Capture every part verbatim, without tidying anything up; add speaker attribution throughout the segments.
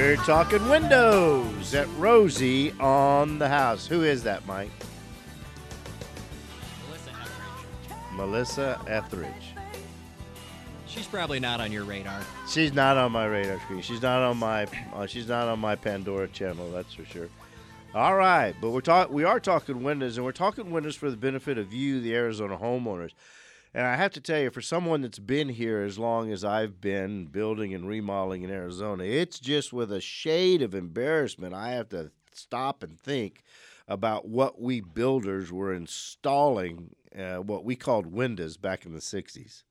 Speaker 1: We're talking windows at Rosie on the House. Who is that, Mike?
Speaker 2: Melissa Etheridge.
Speaker 1: Melissa Etheridge.
Speaker 2: She's probably not on your radar.
Speaker 1: She's not on my radar screen. She's not on my. Uh, she's not on my Pandora channel. That's for sure. All right, but we're talk. We are talking windows, and we're talking windows for the benefit of you, the Arizona homeowners. And I have to tell you, for someone that's been here as long as I've been building and remodeling in Arizona, it's just with a shade of embarrassment I have to stop and think about what we builders were installing, uh, what we called windows back in the sixties.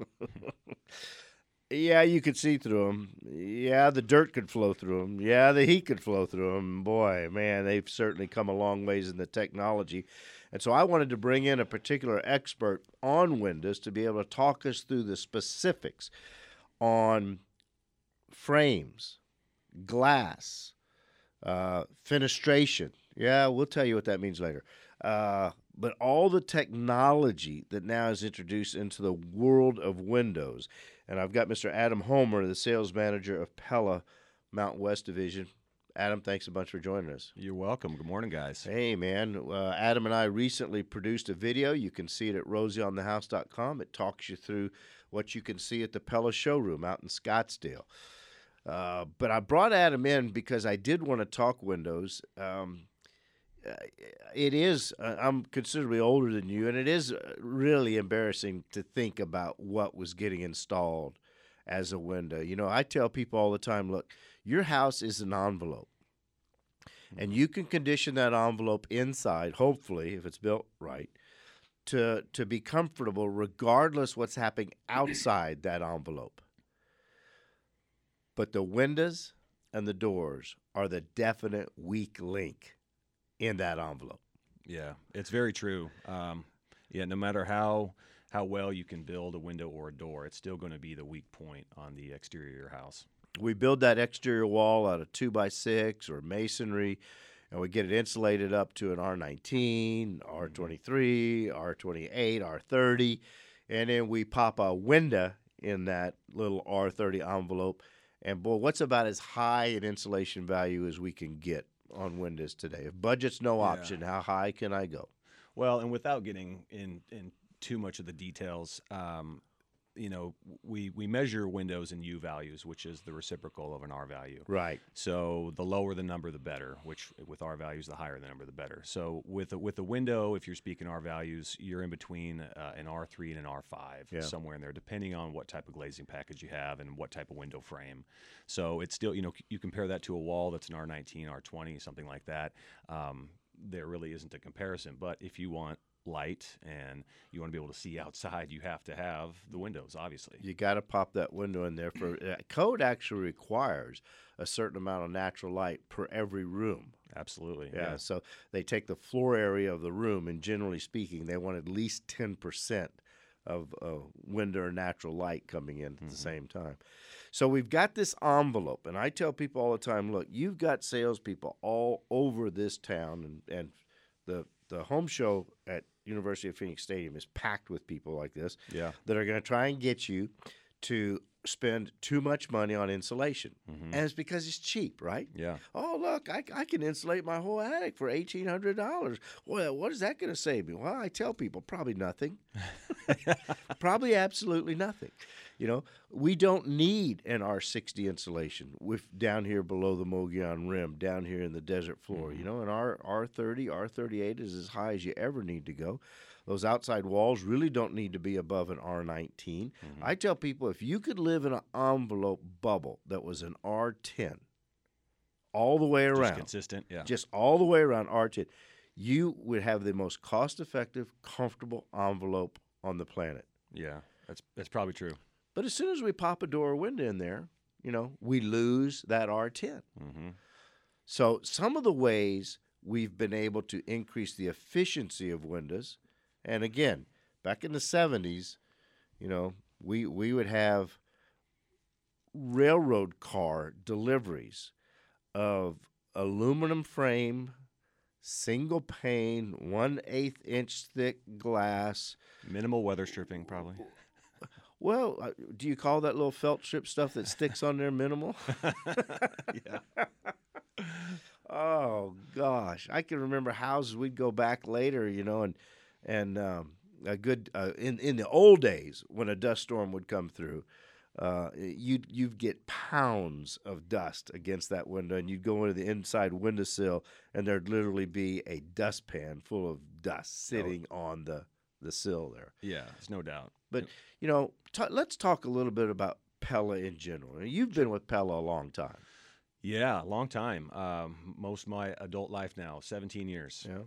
Speaker 1: Yeah, you could see through them. Yeah, the dirt could flow through them. Yeah, the heat could flow through them. Boy, man, they've certainly come a long ways in the technology. And so I wanted to bring in a particular expert on windows to be able to talk us through the specifics on frames, glass, uh, fenestration. Yeah, we'll tell you what that means later. Uh, but all the technology that now is introduced into the world of windows. And I've got Mister Adam Homer, the sales manager of Pella Mountain West Division. Adam, thanks a bunch for joining us.
Speaker 3: You're welcome. Good morning, guys.
Speaker 1: Hey, man. Uh, Adam and I recently produced a video. You can see it at rosie on the house dot com. It talks you through what you can see at the Pella showroom out in Scottsdale. Uh, but I brought Adam in because I did want to talk windows. Um, it is, uh, I'm considerably older than you, and it is really embarrassing to think about what was getting installed as a window. You know, I tell people all the time, look, your house is an envelope, and you can condition that envelope inside, hopefully, if it's built right, to, to be comfortable regardless what's happening outside that envelope. But the windows and the doors are the definite weak link in that envelope.
Speaker 3: Yeah, it's very true. Um, yeah, no matter how how well you can build a window or a door, it's still going to be the weak point on the exterior of your house.
Speaker 1: We build that exterior wall out of two by six or masonry, and we get it insulated up to an R nineteen, R twenty-three, R twenty-eight, R thirty, and then we pop a window in that little R thirty envelope. And boy, what's about as high an insulation value as we can get on windows today? If budget's no option,
Speaker 3: Yeah.
Speaker 1: how high can I go?
Speaker 3: Well, and without getting in, in too much of the details, um, you know, we, we measure windows in U values, which is the reciprocal of an R value.
Speaker 1: Right.
Speaker 3: So the lower the number, the better, which with R values, the higher the number, the better. So with a, with a window, if you're speaking R values, you're in between uh, an R three and an R five,
Speaker 1: Yeah.
Speaker 3: somewhere in there, depending on what type of glazing package you have and what type of window frame. So it's still, you know, you compare that to a wall that's an R nineteen, R twenty, something like that. Um, there really isn't a comparison. But if you want light and you want to be able to see outside, you have to have the windows, obviously.
Speaker 1: You got to pop that window in there. For uh, code actually requires a certain amount of natural light per every room.
Speaker 3: Absolutely.
Speaker 1: Yeah, so they take the floor area of the room, and generally speaking, they want at least ten percent of uh, window or natural light coming in at
Speaker 3: Mm-hmm.
Speaker 1: the same time. So we've got this envelope, and I tell people all the time, look, you've got salespeople all over this town, and, and the the home show at University of Phoenix Stadium is packed with people like this
Speaker 3: Yeah.
Speaker 1: that are going to try and get you to spend too much money on insulation.
Speaker 3: Mm-hmm.
Speaker 1: And it's because it's cheap, right?
Speaker 3: Yeah.
Speaker 1: Oh, look, I, I can insulate my whole attic for eighteen hundred dollars. Well, what is that going to save me? Well, I tell people probably nothing. Probably absolutely nothing. You know, we don't need an R sixty insulation with down here below the Mogollon Rim, down here in the desert floor.
Speaker 3: Mm-hmm.
Speaker 1: You know, and our R thirty, R thirty-eight is as high as you ever need to go. Those outside walls really don't need to be above an R nineteen.
Speaker 3: Mm-hmm.
Speaker 1: I tell people if you could live in an envelope bubble that was an R ten all the way
Speaker 3: Just
Speaker 1: around,
Speaker 3: consistent. Yeah.
Speaker 1: just all the way around R ten, you would have the most cost-effective, comfortable envelope on the planet.
Speaker 3: Yeah. That's that's probably true.
Speaker 1: But as soon as we pop a door or window in there, you know, we lose that R ten.
Speaker 3: Mm-hmm.
Speaker 1: So some of the ways we've been able to increase the efficiency of windows, and again, back in the seventies, you know, we we would have railroad car deliveries of aluminum frame, single pane, one eighth inch thick glass.
Speaker 3: Minimal weather stripping, probably.
Speaker 1: Well, uh, do you call that little felt strip stuff that sticks on there minimal?
Speaker 3: Yeah.
Speaker 1: Oh gosh, I can remember houses we'd go back later, you know, and and um, a good uh, in in the old days when a dust storm would come through, uh, you'd you'd get pounds of dust against that window, and you'd go into the inside windowsill, and there'd literally be a dustpan full of dust sitting on the the sill there.
Speaker 3: Yeah, there's no doubt.
Speaker 1: But you know, t- let's talk a little bit about Pella in general. You've been with Pella a long time.
Speaker 3: Yeah, long time. Um, most of my adult life now, seventeen years.
Speaker 1: Yeah.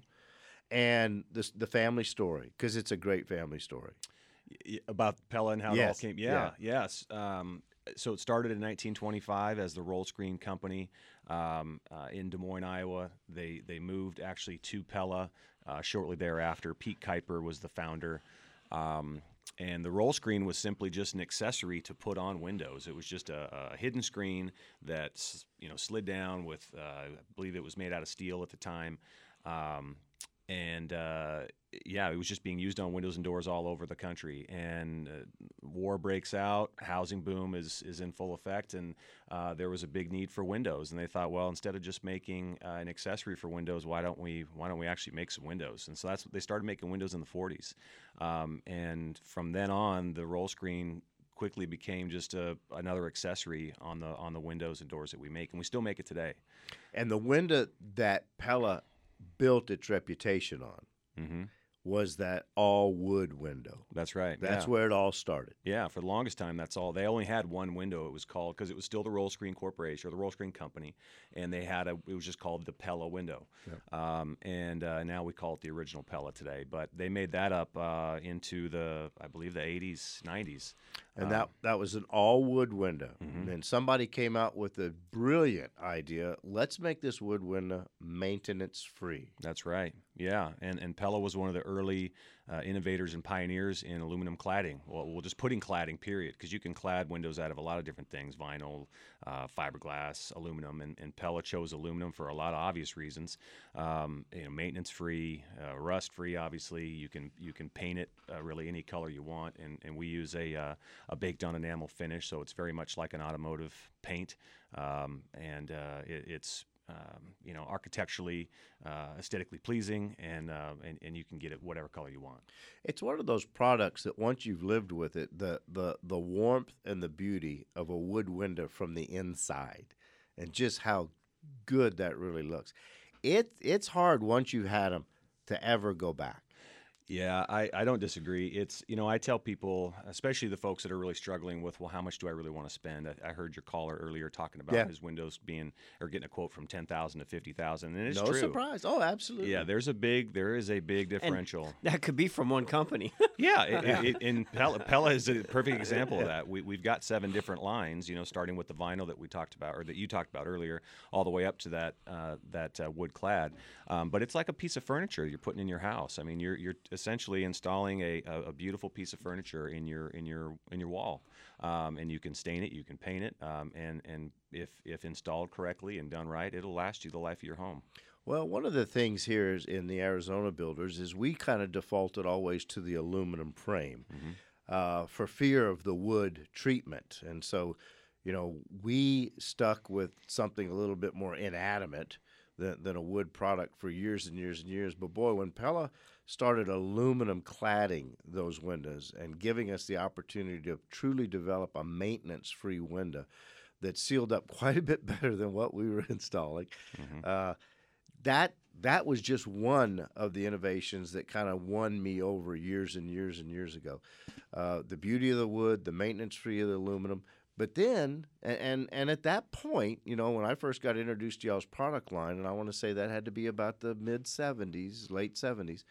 Speaker 1: And the the family story, because it's a great family story.
Speaker 3: Y- About Pella and how it all
Speaker 1: Yes,
Speaker 3: came. Yeah, yes. Um, so it started in nineteen twenty-five as the Roll Screen Company um, uh, in Des Moines, Iowa. They they moved actually to Pella uh, shortly thereafter. Pete Kuiper was the founder. Um, and the roll screen was simply just an accessory to put on windows. It was just a, a hidden screen that s- you know slid down with, uh, I believe it was made out of steel at the time, um, and uh, yeah, it was just being used on windows and doors all over the country. And uh, war breaks out, housing boom is is in full effect, and uh, there was a big need for windows. And they thought, well, instead of just making uh, an accessory for windows, why don't we why don't we actually make some windows? And so that's they started making windows in the forties. Um, and from then on, the roll screen quickly became just a, another accessory on the on the windows and doors that we make, and we still make it today.
Speaker 1: And the window that Pella built its reputation on
Speaker 3: Mm-hmm.
Speaker 1: was that all wood window.
Speaker 3: That's right.
Speaker 1: That's
Speaker 3: yeah.
Speaker 1: where it all started.
Speaker 3: Yeah, for the longest time, that's all. They only had one window. It was called, because it was still the Roll Screen Corporation or the Roll Screen Company, and they had a. It was just called the Pella window, um, and uh, now we call it the original Pella today. But they made that up uh, into the, I believe, the eighties, nineties,
Speaker 1: And
Speaker 3: um,
Speaker 1: that that was an all wood window.
Speaker 3: Mhm.
Speaker 1: And somebody came out with a brilliant idea. Let's make this wood window maintenance free.
Speaker 3: That's right. Yeah, and and Pella was one of the early uh, innovators and pioneers in aluminum cladding. Well, we'll just put in cladding, period, because you can clad windows out of a lot of different things: vinyl, uh, fiberglass, aluminum, and, and Pella chose aluminum for a lot of obvious reasons. Um, you know, maintenance free, uh, rust free. Obviously, you can you can paint it uh, really any color you want, and, and we use a uh, a baked on enamel finish, so it's very much like an automotive paint, um, and uh, it, it's um, you know, architecturally, uh, aesthetically pleasing, and, uh, and and you can get it whatever color you want.
Speaker 1: It's one of those products that once you've lived with it, the the the warmth and the beauty of a wood window from the inside, and just how good that really looks. It it's hard once you've had them to ever go back.
Speaker 3: Yeah, I, I don't disagree. It's, you know, I tell people, especially the folks that are really struggling with, well, how much do I really want to spend? I, I heard your caller earlier talking about
Speaker 1: Yeah.
Speaker 3: his windows being, or getting a quote from ten thousand to fifty thousand, and it's
Speaker 1: No
Speaker 3: true.
Speaker 1: surprise. Oh, absolutely.
Speaker 3: Yeah, there's a big, there is a big differential.
Speaker 4: That could be from one company.
Speaker 3: Yeah, it, it, it, and Pella, Pella is a perfect example of that. We, we've got seven different lines, you know, starting with the vinyl that we talked about, or that you talked about earlier, all the way up to that uh, that uh, wood clad. Um, but it's like a piece of furniture you're putting in your house. I mean, you're you're essentially installing a, a, a beautiful piece of furniture in your in your in your wall, um, and you can stain it, you can paint it, um, and and if if installed correctly and done right, it'll last you the life of your home.
Speaker 1: Well, one of the things here is in the Arizona builders is we kind of defaulted always to the aluminum frame uh, for fear of the wood treatment. And so, you know, we stuck with something a little bit more inanimate than, than a wood product for years and years and years. But boy, when Pella started aluminum cladding those windows and giving us the opportunity to truly develop a maintenance-free window that sealed up quite a bit better than what we were installing,
Speaker 3: Mhm.
Speaker 1: uh, that that was just one of the innovations that kind of won me over years and years and years ago. Uh, the beauty of the wood, the maintenance free of the aluminum. But then, and, and and at that point, you know, when I first got introduced to y'all's product line, and I want to say that had to be about the mid seventies, late seventies,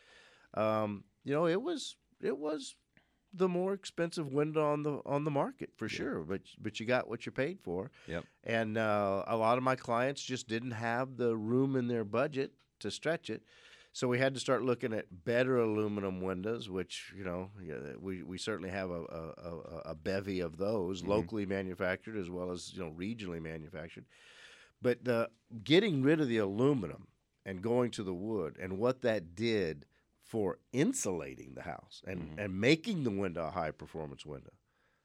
Speaker 1: um, you know, it was it was the more expensive window on the on the market for sure. But but you got what you paid for.
Speaker 3: Yep.
Speaker 1: And uh, a lot of my clients just didn't have the room in their budget to stretch it. So we had to start looking at better aluminum windows, which, you know, yeah, we, we certainly have a, a, a, a bevy of those,
Speaker 3: Mhm.
Speaker 1: locally manufactured as well as, you know, regionally manufactured. But the getting rid of the aluminum and going to the wood and what that did for insulating the house and,
Speaker 3: Mhm.
Speaker 1: and making the window a high-performance window,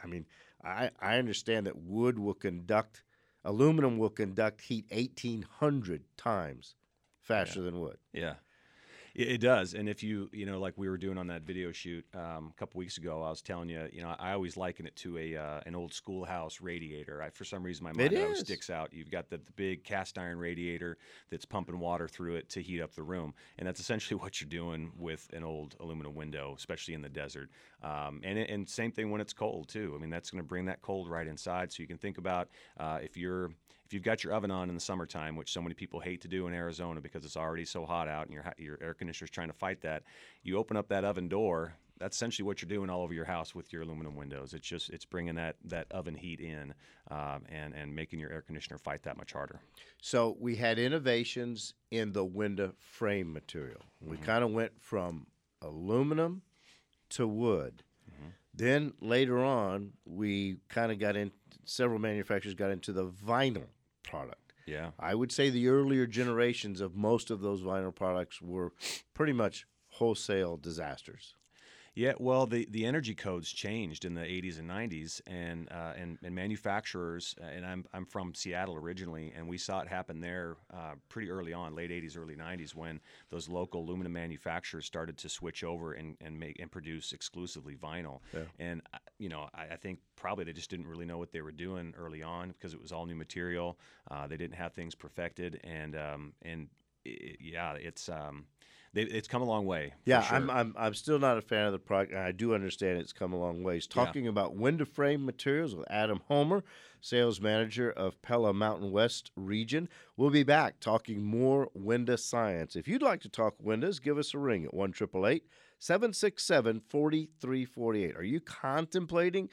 Speaker 1: I mean, I, I understand that wood will conduct, aluminum will conduct heat eighteen hundred times faster
Speaker 3: Yeah.
Speaker 1: than wood.
Speaker 3: Yeah. It, it does, and if you you know like we were doing on that video shoot um, a couple weeks ago, I was telling you, you know, I always liken it to a uh, an old schoolhouse radiator. I, for some reason, my mind
Speaker 1: It
Speaker 3: always
Speaker 1: is.
Speaker 3: sticks out. You've got the, the big cast iron radiator that's pumping water through it to heat up the room, and that's essentially what you're doing with an old aluminum window, especially in the desert. Um, and it- and same thing when it's cold too. I mean, that's going to bring that cold right inside. So you can think about uh, if you're if you've got your oven on in the summertime, which so many people hate to do in Arizona because it's already so hot out and your ha- your air conditioner's trying to fight that, you open up that oven door. That's essentially what you're doing all over your house with your aluminum windows. It's just it's bringing that that oven heat in um, and and making your air conditioner fight that much harder.
Speaker 1: So we had innovations in the window frame material. We kind of went from aluminum to wood. Then later on, we kind of got in. Several manufacturers got into the vinyl product.
Speaker 3: Yeah.
Speaker 1: I would say the earlier generations of most of those vinyl products were pretty much wholesale disasters.
Speaker 3: Yeah, well, the, the energy codes changed in the eighties and nineties, and uh, and, and manufacturers, uh, and I'm I'm from Seattle originally, and we saw it happen there uh, pretty early on, late eighties, early nineties, when those local aluminum manufacturers started to switch over and, and make and produce exclusively vinyl.
Speaker 1: Yeah.
Speaker 3: And uh, you know, I, I think probably they just didn't really know what they were doing early on because it was all new material. Uh, they didn't have things perfected, and um, and it, yeah, it's. Um, They, it's come a long way. for
Speaker 1: Yeah,
Speaker 3: sure.
Speaker 1: I'm, I'm I'm still not a fan of the product, and I do understand it's come a long ways. Talking about window frame materials with Adam Homer, sales manager of Pella Mountain West region. We'll be back talking more window science. If you'd like to talk windows, give us a ring at one eight eight eight, seven six seven, four three four eight. Are you contemplating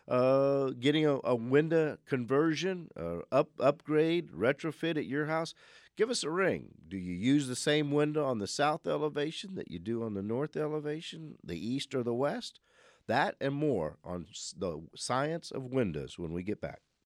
Speaker 1: uh, getting a, a window conversion, uh, up upgrade, retrofit at your house? Give us a ring. Do you use the same window on the south elevation that you do on the north elevation, the east or the west? That and more on s- the science of windows when we get back.